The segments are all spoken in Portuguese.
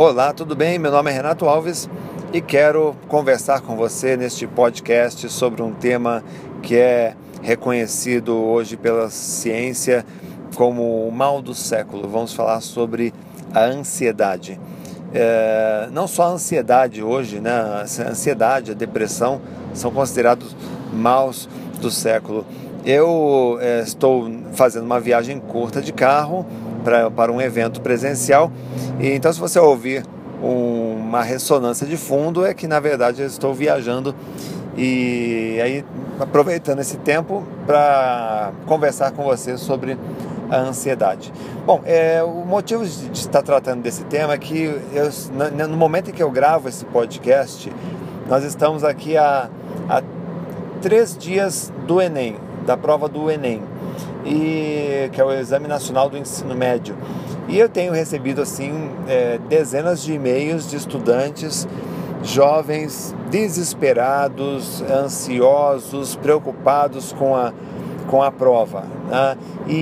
Olá, tudo bem? Meu nome é Renato Alves e quero conversar com você neste podcast sobre um tema que é reconhecido hoje pela ciência como o mal do século. Vamos falar sobre a ansiedade. Não só a ansiedade hoje, né? A ansiedade, a depressão são considerados maus do século. Eu estou fazendo uma viagem curta de carro para um evento presencial, e então se você ouvir uma ressonância de fundo é que na verdade eu estou viajando, e aí aproveitando esse tempo para conversar com você sobre a ansiedade. Bom, o motivo de estar tratando desse tema é que no momento em que eu gravo esse podcast, nós estamos aqui há 3 dias do Enem, da prova do Enem, que é o Exame Nacional do Ensino Médio. E eu tenho recebido assim dezenas de e-mails de estudantes jovens desesperados, ansiosos, preocupados com a prova, né?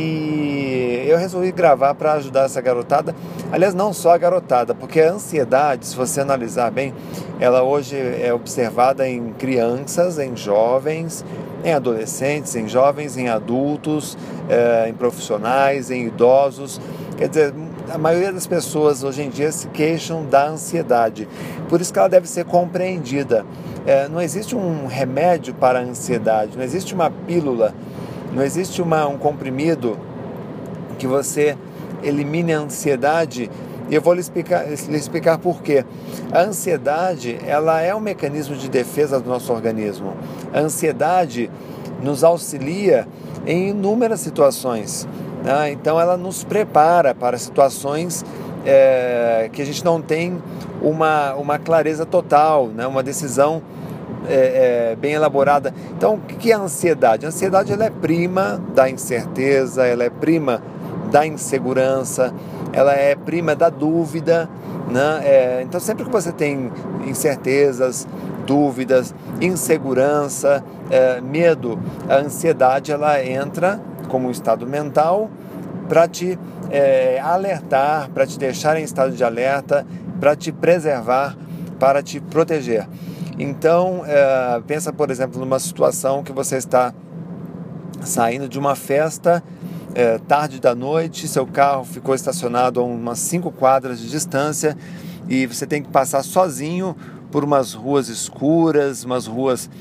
E eu resolvi gravar para ajudar essa garotada. Aliás, não só a garotada, porque a ansiedade, se você analisar bem, ela hoje é observada em crianças, em jovens, em adolescentes, em jovens, em adultos, em profissionais, em idosos. Quer dizer, a maioria das pessoas hoje em dia se queixam da ansiedade. Por isso que ela deve ser compreendida. Não existe um remédio para a ansiedade, não existe uma pílula, não existe um comprimido que você elimine a ansiedade. E eu vou lhe explicar por quê. A ansiedade, ela é um mecanismo de defesa do nosso organismo. A ansiedade nos auxilia em inúmeras situações, né? Então ela nos prepara para situações que a gente não tem uma clareza total, né? Uma decisão bem elaborada. Então, o que é a ansiedade? A ansiedade, ela é prima da incerteza, ela é prima da insegurança, ela é prima da dúvida, né? Então, sempre que você tem incertezas, dúvidas, insegurança, medo, a ansiedade, ela entra como um estado mental para te alertar, para te deixar em estado de alerta, para te preservar, para te proteger. Então, pensa, por exemplo, numa situação que você está saindo de uma festa, tarde da noite, seu carro ficou estacionado a umas 5 quadras de distância e você tem que passar sozinho por umas ruas escuras, umas ruas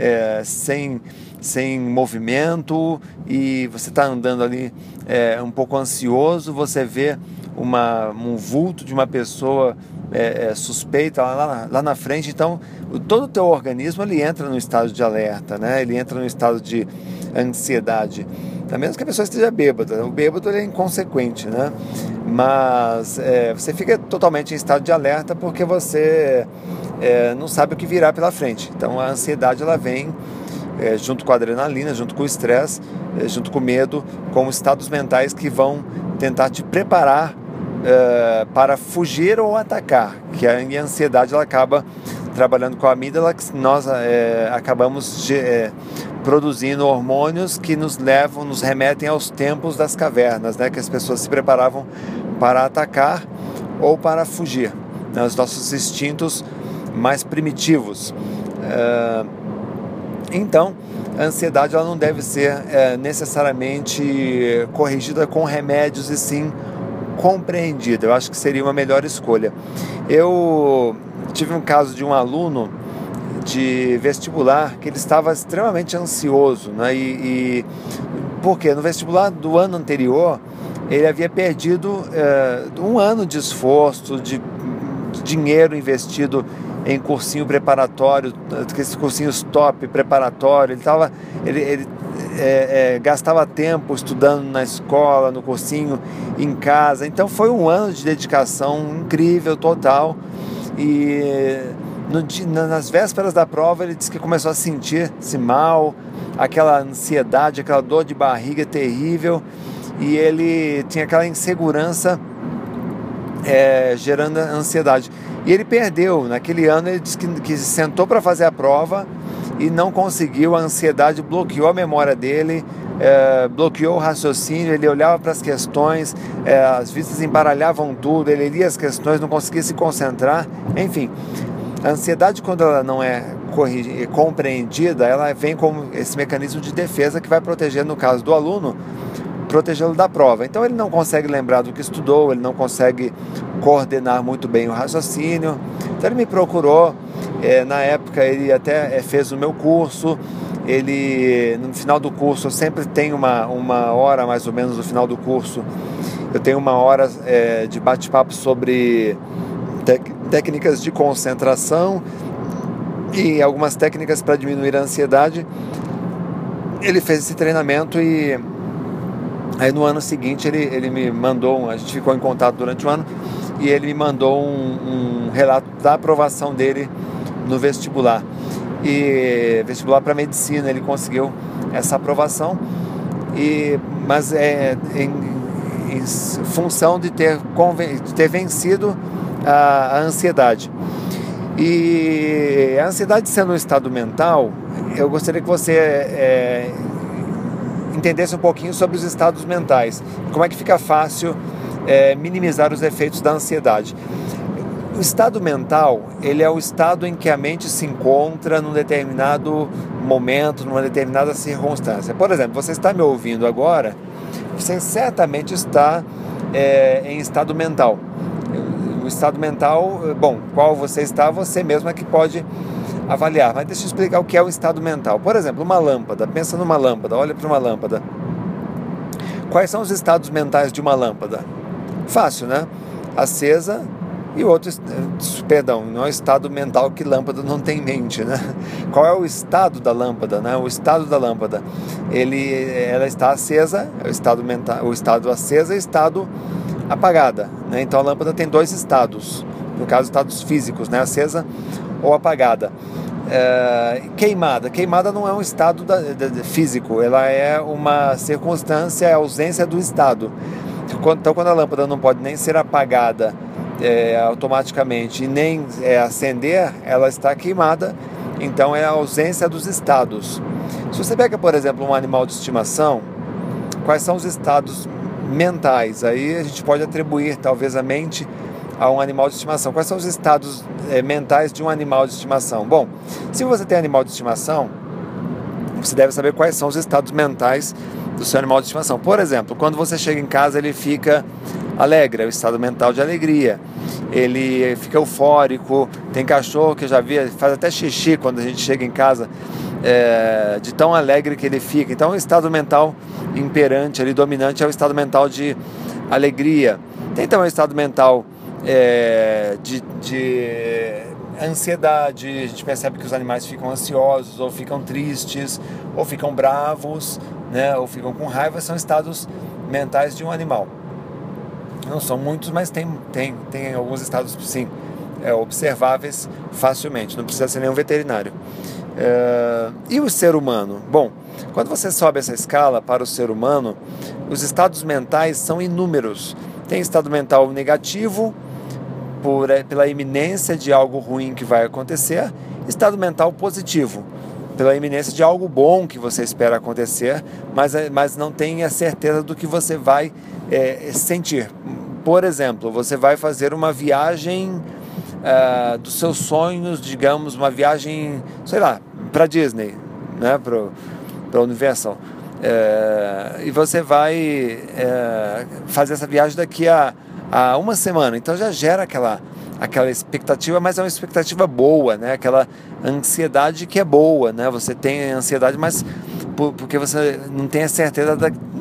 sem movimento, e você está andando ali um pouco ansioso, você vê um vulto de uma pessoa suspeita lá na frente. Então todo o teu organismo ele entra no estado de alerta, né? Ele entra no estado de ansiedade, a menos que a pessoa esteja bêbada. O bêbado ele é inconsequente, né? Mas você fica totalmente em estado de alerta porque você não sabe o que virá pela frente. Então a ansiedade ela vem junto com a adrenalina, junto com o estresse, junto com o medo, com estados mentais que vão tentar te preparar para fugir ou atacar, que a ansiedade ela acaba trabalhando com a amígdala, que nós acabamos produzindo hormônios que nos remetem aos tempos das cavernas, né, que as pessoas se preparavam para atacar ou para fugir, né, os nossos instintos mais primitivos. Então, a ansiedade ela não deve ser necessariamente corrigida com remédios, e sim compreendida. Eu acho que seria uma melhor escolha. Eu tive um caso de um aluno de vestibular que ele estava extremamente ansioso, né? Porque no vestibular do ano anterior ele havia perdido 1 ano de esforço, de dinheiro investido em cursinho preparatório, aqueles cursinhos top preparatório. Ele gastava tempo estudando na escola, no cursinho, em casa. Então foi 1 ano de dedicação incrível, total. E nas vésperas da prova ele disse que começou a sentir-se mal, aquela ansiedade, aquela dor de barriga terrível, e ele tinha aquela insegurança gerando ansiedade. E ele perdeu. Naquele ano ele disse que sentou para fazer a prova e não conseguiu. A ansiedade bloqueou a memória dele, bloqueou o raciocínio, ele olhava para as questões, as vistas embaralhavam tudo, ele lia as questões, não conseguia se concentrar, enfim. A ansiedade, quando ela não é compreendida, ela vem como esse mecanismo de defesa que vai proteger, no caso do aluno, protegê-lo da prova. Então ele não consegue lembrar do que estudou, ele não consegue coordenar muito bem o raciocínio. Então ele me procurou, na época ele até fez o meu curso. Ele, no final do curso, eu sempre tenho uma hora mais ou menos no final do curso, eu tenho uma hora de bate-papo sobre técnicas de concentração e algumas técnicas para diminuir a ansiedade. Ele fez esse treinamento e aí no ano seguinte ele me mandou, a gente ficou em contato durante o ano, e ele me mandou um relato da aprovação dele no vestibular. E vestibular para medicina, ele conseguiu essa aprovação, mas em função de ter vencido a ansiedade. E a ansiedade sendo um estado mental, eu gostaria que você entendesse um pouquinho sobre os estados mentais, como é que fica fácil minimizar os efeitos da ansiedade. O estado mental, ele é o estado em que a mente se encontra num determinado momento, numa determinada circunstância. Por exemplo, você está me ouvindo agora, você certamente está em estado mental. O estado mental, bom, qual você está, você mesmo é que pode avaliar. Mas deixa eu explicar o que é o estado mental. Por exemplo, uma lâmpada. Pensa numa lâmpada, olha para uma lâmpada. Quais são os estados mentais de uma lâmpada? Fácil, né? Acesa. E o outro, perdão, não é o estado mental que lâmpada não tem mente, né? Qual é o estado da lâmpada, né? O estado da lâmpada, ela está acesa, o estado mental, o estado acesa e o estado apagada, né? Então a lâmpada tem dois estados, no caso estados físicos, né? Acesa ou apagada. Queimada não é um estado físico, ela é uma circunstância, é a ausência do estado. Então quando a lâmpada não pode nem ser apagada automaticamente e nem acender, ela está queimada, então é a ausência dos estados. Se você pega, por exemplo, um animal de estimação, quais são os estados mentais? Aí a gente pode atribuir talvez a mente a um animal de estimação. Quais são os estados mentais de um animal de estimação? Bom, se você tem animal de estimação, você deve saber quais são os estados mentais do seu animal de estimação. Por exemplo, quando você chega em casa, ele fica alegre, é o estado mental de alegria. Ele fica eufórico. Tem cachorro que eu já vi, faz até xixi quando a gente chega em casa, de tão alegre que ele fica. Então, o estado mental imperante, ali, dominante, é o estado mental de alegria. Tem também o estado mental de ansiedade. A gente percebe que os animais ficam ansiosos, ou ficam tristes, ou ficam bravos, né, ou ficam com raiva. São estados mentais de um animal. Não são muitos, mas tem alguns estados, sim, observáveis facilmente. Não precisa ser nenhum veterinário. E o ser humano? Bom, quando você sobe essa escala para o ser humano, os estados mentais são inúmeros. Tem estado mental negativo, pela iminência de algo ruim que vai acontecer. Estado mental positivo, pela iminência de algo bom que você espera acontecer, mas não tem a certeza do que você vai sentir. Por exemplo, você vai fazer uma viagem dos seus sonhos, digamos, uma viagem, sei lá, para Disney, né, para Universal, e você vai fazer essa viagem daqui a uma semana. Então já gera aquela expectativa, mas é uma expectativa boa, né? Aquela ansiedade que é boa, né? Você tem ansiedade, mas porque você não tem a certeza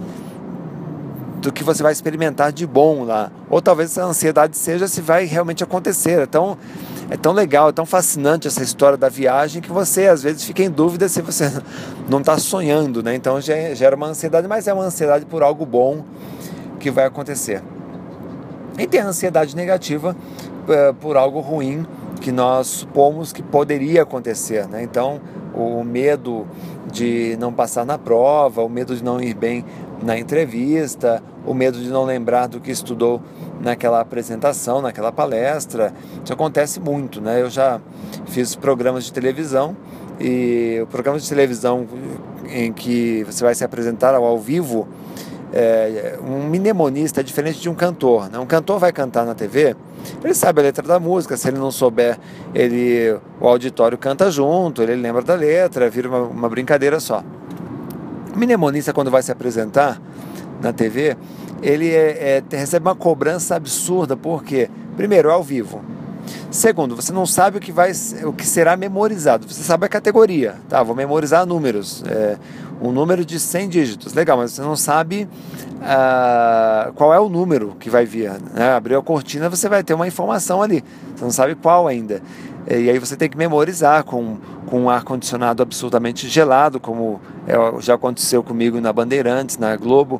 do que você vai experimentar de bom lá. Ou talvez a ansiedade seja se vai realmente acontecer. Então, é tão legal, é tão fascinante essa história da viagem que você às vezes fica em dúvida se você não está sonhando, né? Então gera uma ansiedade, mas é uma ansiedade por algo bom que vai acontecer. E tem a ansiedade negativa por algo ruim que nós supomos que poderia acontecer, né? Então, o medo de não passar na prova, o medo de não ir bem na entrevista, o medo de não lembrar do que estudou naquela apresentação, naquela palestra. Isso acontece muito, né? Eu já fiz programas de televisão e o programa de televisão em que você vai se apresentar ao vivo, um mnemonista é diferente de um cantor, né? Um cantor vai cantar na TV, ele sabe a letra da música, se ele não souber, o auditório canta junto, ele lembra da letra, vira uma brincadeira só. O mnemonista, quando vai se apresentar na TV, ele recebe uma cobrança absurda, porque, primeiro, é ao vivo. Segundo, você não sabe o que será memorizado. Você sabe a categoria. Tá, vou memorizar números. Um número de 100 dígitos. Legal, mas você não sabe qual é o número que vai vir. Né? Abriu a cortina, você vai ter uma informação ali. Você não sabe qual ainda. E aí você tem que memorizar com um ar-condicionado absurdamente gelado, como já aconteceu comigo na Bandeirantes, na Globo.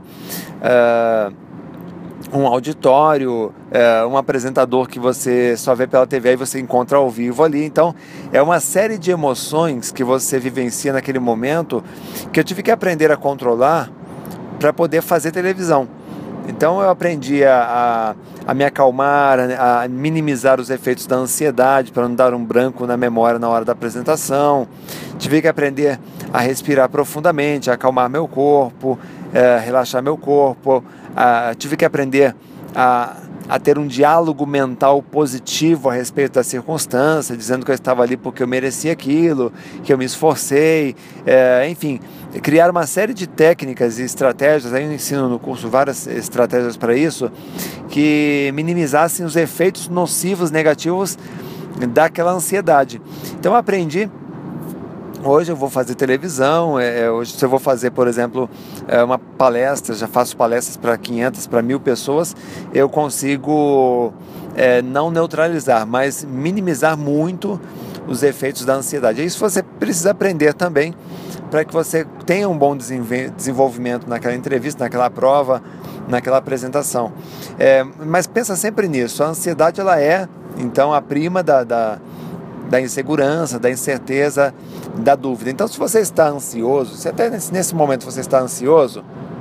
Um auditório, um apresentador que você só vê pela TV e você encontra ao vivo ali. Então, é uma série de emoções que você vivencia naquele momento que eu tive que aprender a controlar para poder fazer televisão. Então, eu aprendi a me acalmar, a minimizar os efeitos da ansiedade para não dar um branco na memória na hora da apresentação. Tive que aprender a respirar profundamente, a acalmar meu corpo, relaxar meu corpo. Tive que aprender a ter um diálogo mental positivo a respeito da circunstância, dizendo que eu estava ali porque eu merecia aquilo, que eu me esforcei, enfim, criar uma série de técnicas e estratégias. Aí eu ensino no curso várias estratégias para isso, que minimizassem os efeitos nocivos, negativos daquela ansiedade. Então eu aprendi. Hoje eu vou fazer televisão, hoje se eu vou fazer, por exemplo, uma palestra, já faço palestras para 500, para 1.000 pessoas, eu consigo não neutralizar, mas minimizar muito os efeitos da ansiedade. Isso você precisa aprender também, para que você tenha um bom desenvolvimento naquela entrevista, naquela prova, naquela apresentação. Mas pensa sempre nisso, a ansiedade ela é, então, a prima da insegurança, da incerteza, da dúvida. Então, se você está ansioso, se até nesse momento você está ansioso,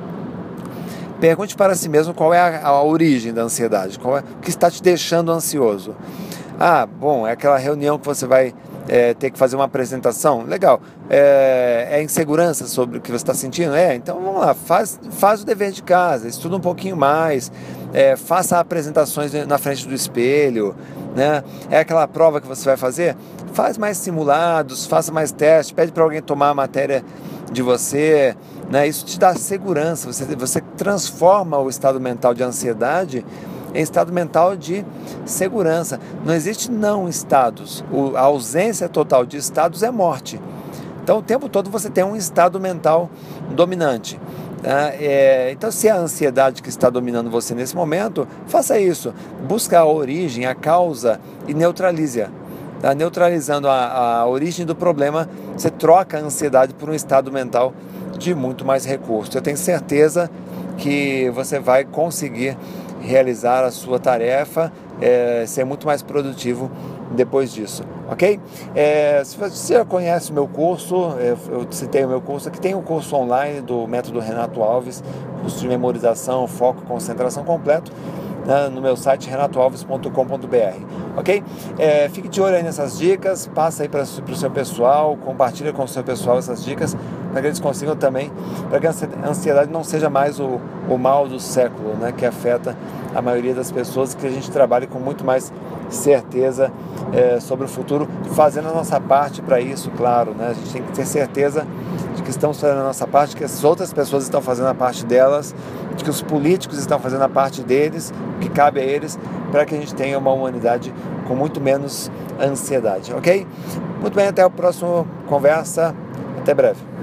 pergunte para si mesmo qual é a origem da ansiedade, o que está te deixando ansioso. Bom, é aquela reunião que você vai ter que fazer uma apresentação, legal. É insegurança sobre o que você está sentindo? Então vamos lá, faz o dever de casa, estuda um pouquinho mais, faça apresentações na frente do espelho, né? É aquela prova que você vai fazer? Faz mais simulados, faça mais testes, pede para alguém tomar a matéria de você, né? Isso te dá segurança, você transforma o estado mental de ansiedade em estado mental de segurança. Não existe não estados, a ausência total de estados é morte. Então o tempo todo você tem um estado mental dominante. Então, se é a ansiedade que está dominando você nesse momento, faça isso, busque a origem, a causa e neutralize-a. Neutralizando a origem do problema, você troca a ansiedade por um estado mental de muito mais recurso. Eu tenho certeza que você vai conseguir realizar a sua tarefa, ser muito mais produtivo depois disso, ok? Se você já conhece o meu curso, eu citei o meu curso, aqui tem um curso online do método Renato Alves, curso de memorização, foco, concentração completo, né, no meu site renatoalves.com.br, ok? Fique de olho aí nessas dicas, passa aí para o seu pessoal, compartilha com o seu pessoal essas dicas, para que eles consigam também, para que a ansiedade não seja mais o mal do século, né, que afeta a maioria das pessoas, que a gente trabalhe com muito mais certeza sobre o futuro, fazendo a nossa parte para isso, claro, né? A gente tem que ter certeza de que estamos fazendo a nossa parte, que as outras pessoas estão fazendo a parte delas, de que os políticos estão fazendo a parte deles, que cabe a eles, para que a gente tenha uma humanidade com muito menos ansiedade, ok? Muito bem, até a próxima conversa, até breve.